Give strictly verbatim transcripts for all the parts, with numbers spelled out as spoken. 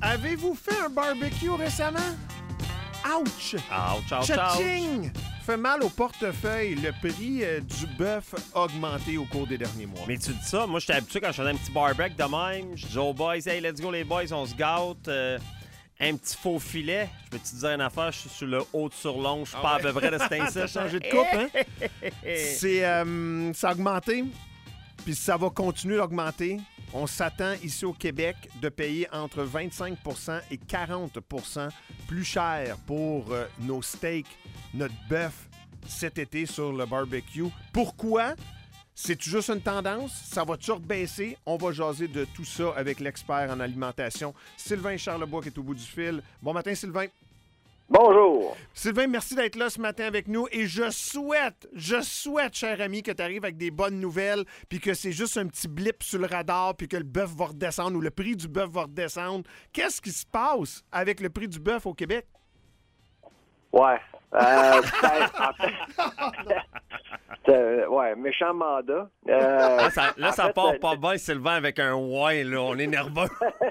Avez-vous fait un barbecue récemment? Ouch! Ouch, ouch, Cha-ching! Fait mal au portefeuille. Le prix euh, du bœuf a augmenté au cours des derniers mois. Mais tu dis ça, moi, j'étais habitué quand je faisais un petit barbecue de même. Je dis aux boys, hey, let's go, les boys, on se gâte. Euh, un petit faux filet. Je peux te dire une affaire, je suis sur le haut de surlonge. Je suis Ah pas ouais. à peu près de cet T'as incite. changé de coupe, hein? C'est, euh, ça a augmenté, puis ça va continuer d'augmenter. On s'attend ici au Québec de payer entre vingt-cinq pour cent et quarante pour cent plus cher pour euh, nos steaks, notre bœuf cet été sur le barbecue. Pourquoi? C'est juste une tendance? Ça va toujours baisser? On va jaser de tout ça avec l'expert en alimentation, Sylvain Charlebois, qui est au bout du fil. Bon matin, Sylvain. Bonjour. Sylvain, merci d'être là ce matin avec nous et je souhaite, je souhaite, cher ami, que tu arrives avec des bonnes nouvelles puis que c'est juste un petit blip sur le radar puis que le bœuf va redescendre ou le prix du bœuf va redescendre. Qu'est-ce qui se passe avec le prix du bœuf au Québec? Ouais. Euh, ben, en fait, euh, ouais, méchant mandat. Euh, Là, ça, là, en ça fait, part euh, pas bien, Sylvain, avec un ouais, là. On est nerveux.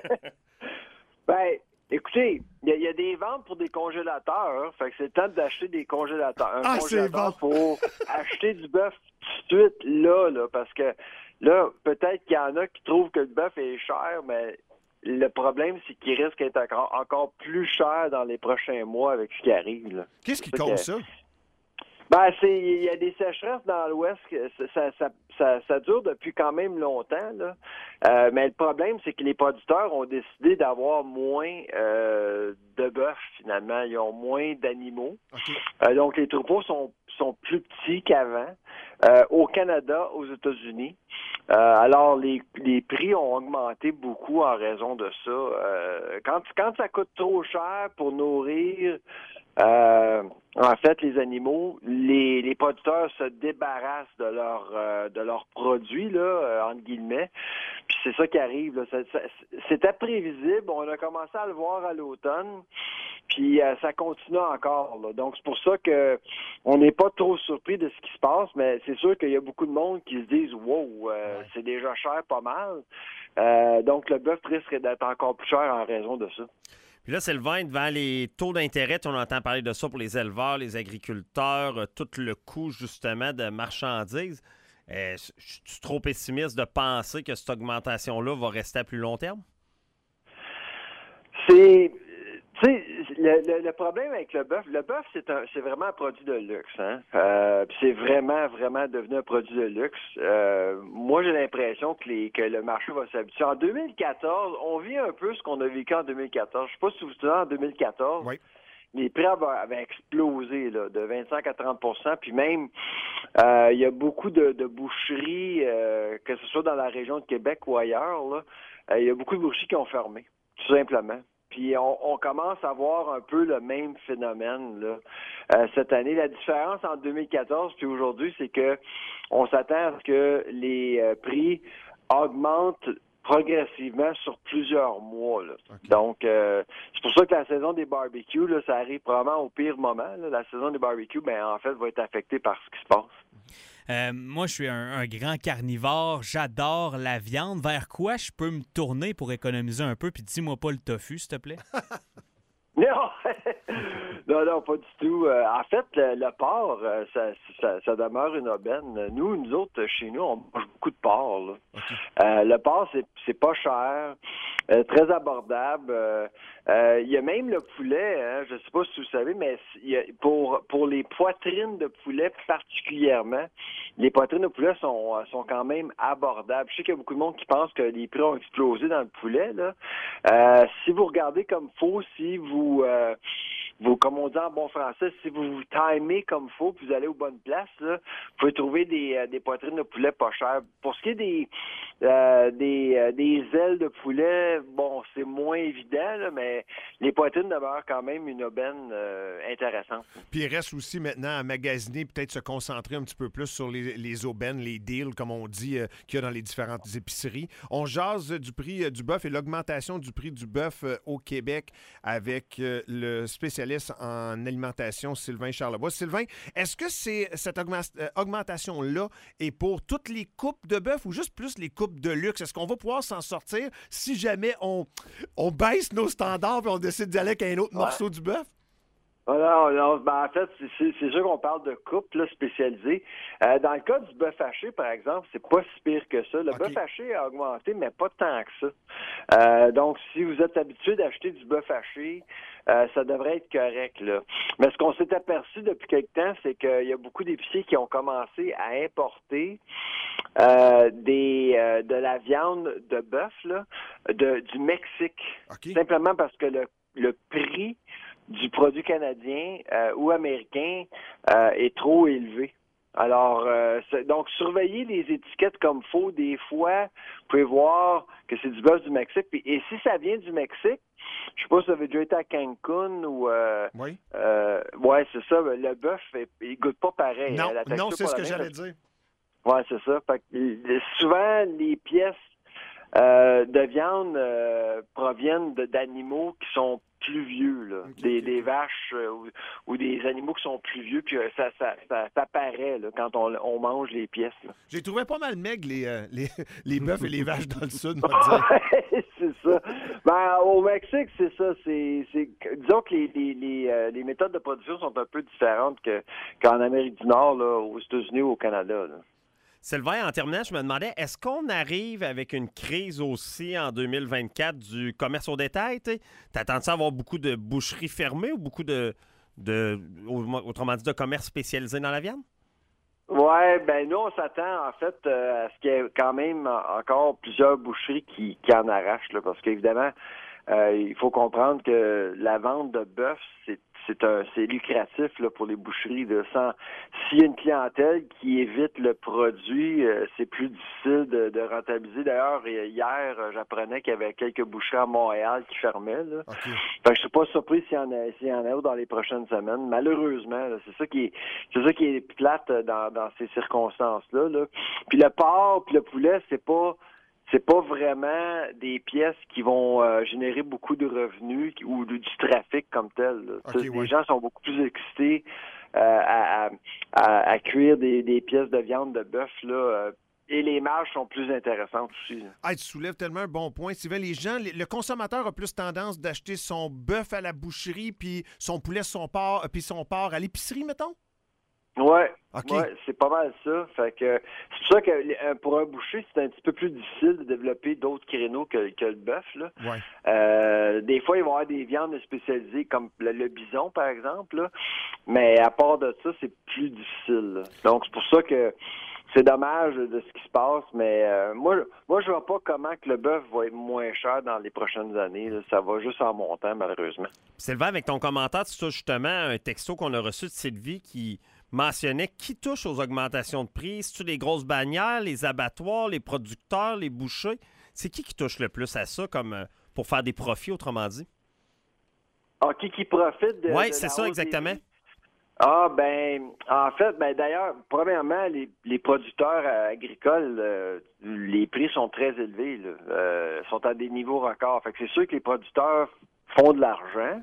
Ben, écoutez, il y, y a des ventes pour des congélateurs. Fait que c'est le temps d'acheter des congélateurs. Un Ah, c'est congélateur bon. pour acheter du bœuf tout de suite là, là. Parce que là, peut-être qu'il y en a qui trouvent que le bœuf est cher, mais le problème, c'est qu'il risque d'être encore, encore plus cher dans les prochains mois avec ce qui arrive, là. Qu'est-ce qui Fait cause que- ça? Ben, c'est il y a des sécheresses dans l'Ouest, que ça, ça, ça, ça, ça dure depuis quand même longtemps, là. Euh, mais le problème, c'est que les producteurs ont décidé d'avoir moins euh, de bœuf, finalement. Ils ont moins d'animaux. OK. Euh, donc, les troupeaux sont, sont plus petits qu'avant. Euh, au Canada, aux États-Unis. Euh, alors, les, les prix ont augmenté beaucoup en raison de ça. Euh, quand, quand ça coûte trop cher pour nourrir euh, en fait, les animaux, les, les producteurs se débarrassent de leurs euh, de leurs produits, là, euh, entre guillemets. Puis c'est ça qui arrive. Là. Ça, ça, c'était prévisible. On a commencé à le voir à l'automne. Puis euh, ça continue encore. Là. Donc c'est pour ça que on n'est pas trop surpris de ce qui se passe, mais c'est sûr qu'il y a beaucoup de monde qui se disent wow, euh, c'est déjà cher pas mal. Euh, donc le bœuf risque d'être encore plus cher en raison de ça. Puis là, Sylvain, devant les taux d'intérêt, on entend parler de ça pour les éleveurs, les agriculteurs, euh, tout le coût, justement, de marchandises. Euh, je suis trop pessimiste de penser que cette augmentation-là va rester à plus long terme? C'est, tu sais, le, le, le problème avec le bœuf, le bœuf, c'est un, c'est vraiment un produit de luxe, hein. Euh, puis c'est vraiment, vraiment devenu un produit de luxe. Euh, moi, j'ai l'impression que les, que le marché va s'habituer. En deux mille quatorze, on vit un peu ce qu'on a vécu en deux mille quatorze. Je sais pas si vous vous souvenez, en deux mille quatorze. Oui. Les prix avaient, avaient explosé là, de vingt-cinq à trente pour cent. Puis même, euh, il y a beaucoup de, de boucheries, euh, que ce soit dans la région de Québec ou ailleurs, là, euh, il y a beaucoup de boucheries qui ont fermé, tout simplement. Puis on, on commence à voir un peu le même phénomène là, euh, cette année. La différence entre deux mille quatorze puis aujourd'hui, c'est que on s'attend à ce que les euh, prix augmentent progressivement sur plusieurs mois. Là. Okay. Donc, euh, c'est pour ça que la saison des barbecues, là, ça arrive probablement au pire moment. Là. La saison des barbecues, ben, en fait, va être affectée par ce qui se passe. Euh, moi, je suis un, un grand carnivore. J'adore la viande. Vers quoi je peux me tourner pour économiser un peu? Puis dis-moi pas le tofu, s'il te plaît. Non, non, non, pas du tout. Euh, en fait, le, le porc, euh, ça, ça, ça demeure une aubaine. Nous, nous autres, chez nous, on mange beaucoup de porc. Là. Okay. Euh, le porc, c'est, c'est pas cher, euh, très abordable. Euh, euh, il y a même le poulet, hein, je sais pas si vous savez, mais il y a, pour pour les poitrines de poulet particulièrement, les poitrines de poulet sont sont quand même abordables. Je sais qu'il y a beaucoup de monde qui pense que les prix ont explosé dans le poulet. Là, euh, si vous regardez comme faut, si vous euh, vous, comme on dit en bon français, si vous vous timez comme faut, puis vous allez aux bonnes places, là, vous pouvez trouver des, euh, des poitrines de poulet pas chères. Pour ce qui est des euh, des, euh, des ailes de poulet, bon, c'est moins évident, là, mais les poitrines demeurent quand même une aubaine euh, intéressante. Puis il reste aussi maintenant à magasiner, peut-être se concentrer un petit peu plus sur les, les aubaines, les deals, comme on dit, euh, qu'il y a dans les différentes épiceries. On jase du prix euh, du bœuf et l'augmentation du prix du bœuf euh, au Québec avec euh, le spécialiste spécialiste en alimentation, Sylvain Charlebois. Sylvain, est-ce que c'est cette augma- euh, augmentation-là est pour toutes les coupes de bœuf ou juste plus les coupes de luxe? Est-ce qu'on va pouvoir s'en sortir si jamais on, on baisse nos standards et on décide d'aller avec un autre Ouais. morceau du bœuf? Alors, alors, ben, en fait, c'est- c'est c'est sûr qu'on parle de coupe là, spécialisée. Euh, dans le cas du bœuf haché, par exemple, c'est pas si pire que ça. Le OK. bœuf haché a augmenté, mais pas tant que ça. Euh, donc, si vous êtes habitué d'acheter du bœuf haché, euh, ça devrait être correct, là. Mais ce qu'on s'est aperçu depuis quelque temps, c'est qu'il y a beaucoup d'épiciers qui ont commencé à importer euh, des euh, de la viande de bœuf là, de, du Mexique. OK. Simplement parce que le, le prix du produit canadien euh, ou américain euh, est trop élevé. Alors, euh, c'est- donc, surveillez les étiquettes comme faut. Des fois, vous pouvez voir que c'est du bœuf du Mexique. Puis, et si ça vient du Mexique, je sais pas si vous avez déjà été à Cancun ou... Euh, Oui. euh, ouais, c'est ça. Le bœuf, il, il goûte pas pareil. Non, hein, la texture non, c'est pas ce la que même. j'allais dire. Oui, c'est ça. Fait que, euh, souvent, les pièces euh, de viande euh, proviennent de- d'animaux qui sont plus vieux, là. Ok, des, ok, des ok. vaches euh, ou, ou des animaux qui sont plus vieux, puis euh, ça, ça, ça, ça paraît là, quand on, on mange les pièces. Là. J'ai trouvé pas mal maigre les, euh, les, les bœufs et les vaches dans le sud, on va dire. C'est ça. Ben, au Mexique, c'est ça. C'est, c'est, disons que les, les, les, euh, les méthodes de production sont un peu différentes que, qu'en Amérique du Nord, là, aux États-Unis ou au Canada. Là. Sylvain, en terminant, je me demandais, est-ce qu'on arrive avec une crise aussi en deux mille vingt-quatre du commerce au détail? T'attends-tu à avoir beaucoup de boucheries fermées ou beaucoup de, de autrement dit, de commerce spécialisé dans la viande? Ouais, ben nous, on s'attend en fait euh, à ce qu'il y ait quand même encore plusieurs boucheries qui, qui en arrachent, là, parce qu'évidemment, euh, il faut comprendre que la vente de bœuf, c'est c'est un c'est lucratif là, pour les boucheries. Là, sans s'il y a une clientèle qui évite le produit, euh, c'est plus difficile de, de rentabiliser. D'ailleurs, hier, euh, j'apprenais qu'il y avait quelques boucheries à Montréal qui fermaient. Là. OK. Fait que je suis pas surpris s'il y en a s'il y en a dans les prochaines semaines. Malheureusement, là, c'est ça qui est c'est ça qui est plate dans, dans ces circonstances-là. Là. Puis le porc puis le poulet, c'est pas c'est pas vraiment des pièces qui vont euh, générer beaucoup de revenus qui- ou du, du trafic comme tel. Là. Ok, Tu sais, ouais. Les gens sont beaucoup plus excités euh, à, à, à, à cuire des, des pièces de viande de bœuf là. euh, et les marges sont plus intéressantes aussi. Là. Ah, tu soulèves tellement un bon point, Sylvain. Les gens, les- le consommateur a plus tendance d'acheter son bœuf à la boucherie, puis son poulet, son porc, euh, puis son porc à l'épicerie, mettons? Ouais, OK. ouais, c'est pas mal ça. Fait que c'est pour ça que euh, pour un boucher, c'est un petit peu plus difficile de développer d'autres créneaux que, que le bœuf. Là. Ouais. Euh, des fois, il va y avoir des viandes spécialisées comme le, le bison, par exemple. Là. Mais à part de ça, c'est plus difficile. Là. Donc, c'est pour ça que c'est dommage de ce qui se passe. Mais euh, moi, moi, je vois pas comment que le bœuf va être moins cher dans les prochaines années. Là. Ça va juste en montant, malheureusement. Sylvain, avec ton commentaire, tu touches justement à un texto qu'on a reçu de Sylvie qui mentionnait qui touche aux augmentations de prix. C'est-tu les grosses bannières, les abattoirs, les producteurs, les bouchers? C'est qui qui touche le plus à ça comme euh, pour faire des profits, autrement dit? Ah, qui qui profite de Oui, de c'est la ça, hausse exactement. des prix? Ah, ben, en fait, ben d'ailleurs, premièrement, les, les producteurs euh, agricoles, euh, les prix sont très élevés, là, euh, sont à des niveaux records. Fait que c'est sûr que les producteurs font de l'argent,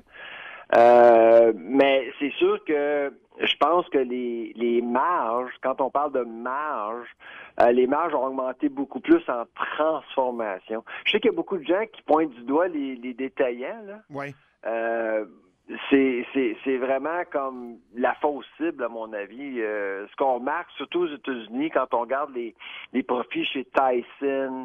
euh, mais c'est sûr que je pense que les, les marges, quand on parle de marges, euh, les marges ont augmenté beaucoup plus en transformation. Je sais qu'il y a beaucoup de gens qui pointent du doigt les, les détaillants, là. Oui. Euh, c'est, c'est, c'est vraiment comme la fausse cible, à mon avis. Euh, ce qu'on remarque, surtout aux États-Unis, quand on regarde les, les profits chez Tyson,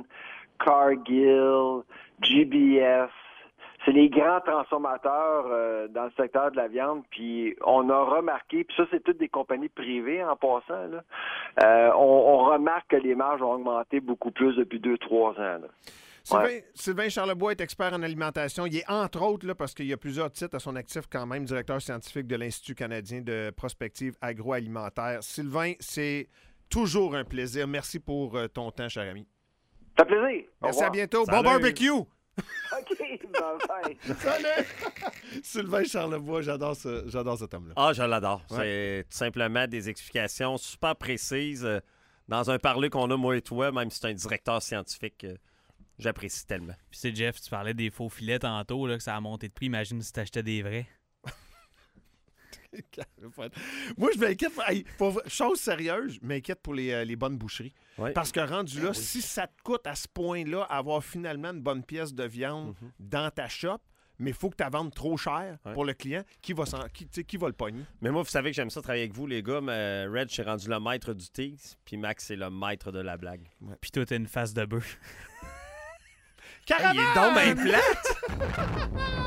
Cargill, G B S, c'est les grands transformateurs euh, dans le secteur de la viande. Puis on a remarqué, puis ça, c'est toutes des compagnies privées en passant, là. Euh, on, on remarque que les marges ont augmenté beaucoup plus depuis deux, trois ans, là. Sylvain, Ouais. Sylvain Charlebois est expert en alimentation. Il est entre autres, là, parce qu'il y a plusieurs titres à son actif quand même, directeur scientifique de l'Institut canadien de prospective agroalimentaire. Sylvain, c'est toujours un plaisir. Merci pour euh, ton temps, cher ami. Ça fait plaisir. Au Merci, à revoir. bientôt. Salut. Bon barbecue! OK, bye-bye. Salut! Sylvain Charlebois, j'adore ce, j'adore cet homme-là. Ah, je l'adore. Ouais. C'est tout simplement des explications super précises euh, dans un parler qu'on a, moi et toi, même si c'est un directeur scientifique. euh, J'apprécie tellement. Puis c'est Jeff, tu parlais des faux filets tantôt, là, que ça a monté de prix. Imagine si t'achetais des vrais. Moi, je m'inquiète. Hey, pour, chose sérieuse, je m'inquiète pour les, euh, les bonnes boucheries. Ouais. Parce que rendu là, Ah oui. si ça te coûte à ce point-là avoir finalement une bonne pièce de viande Mm-hmm. dans ta shop, mais il faut que tu la vendes trop cher Ouais. pour le client, qui va, s'en- qui, tu sais, qui va le pogner? Mais moi, vous savez que j'aime ça travailler avec vous, les gars. Mais Red, je suis rendu le maître du tease, puis Max, c'est le maître de la blague. Puis toi, t'as une face de bœuf. Il est donc bien plate!